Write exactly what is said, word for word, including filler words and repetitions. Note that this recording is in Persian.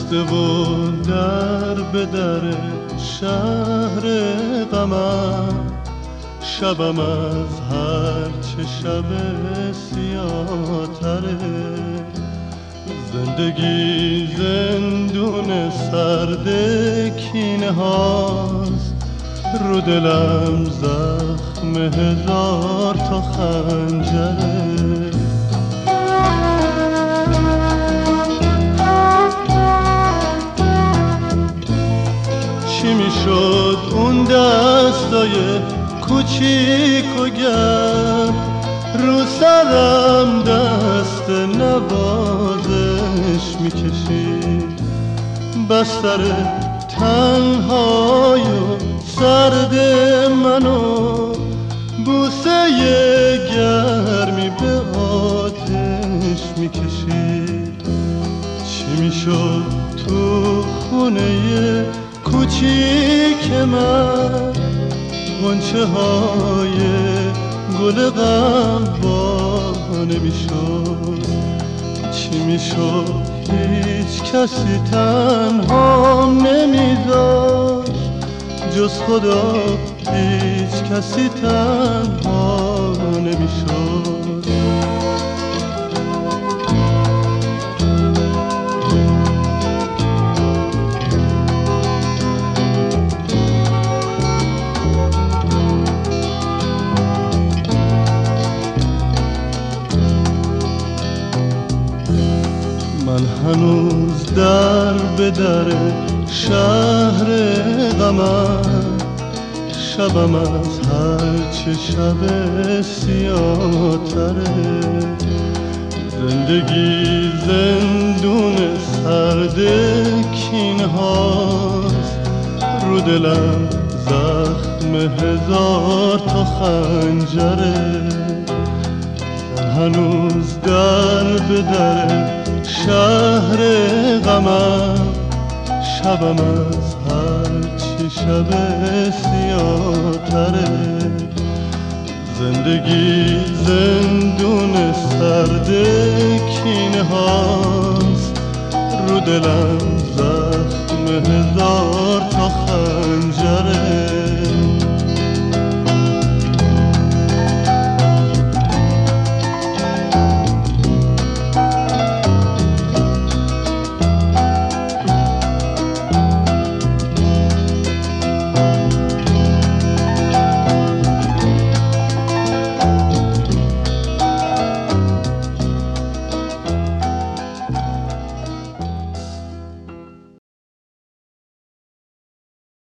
بسته و در به در شهر غمم، شبم از هر چه شب سیاه‌تره. زندگی زندون سرد کینه هاست، رو دلم زخم هزار تا خنجره. چی میشد اون دستای کوچیک و گرم، رو سرم دست نوازش میکشید. بستر تنهای و سرد منو بوسه گرمی به آتش میکشید. چی میشد تو خونه کوچیک من، غنچه های گل غم با نمیشد. چی میشد هیچ کسی تنها نمیذاشت، جز خدا هیچ کسی تنها نمیشد. من هنوز در به در شهر غمم، شبم از هر چه شب سیاه‌تره. زندگی زندون سرد کینه هاست، رو دلم زخم هزار تا خنجره. من هنوز در به در شهر غمم، شبم از هر چی شب سیاه‌تره. زندگی زندون سرد کینه هاست، رو دلم زخم هزار تا خنجره.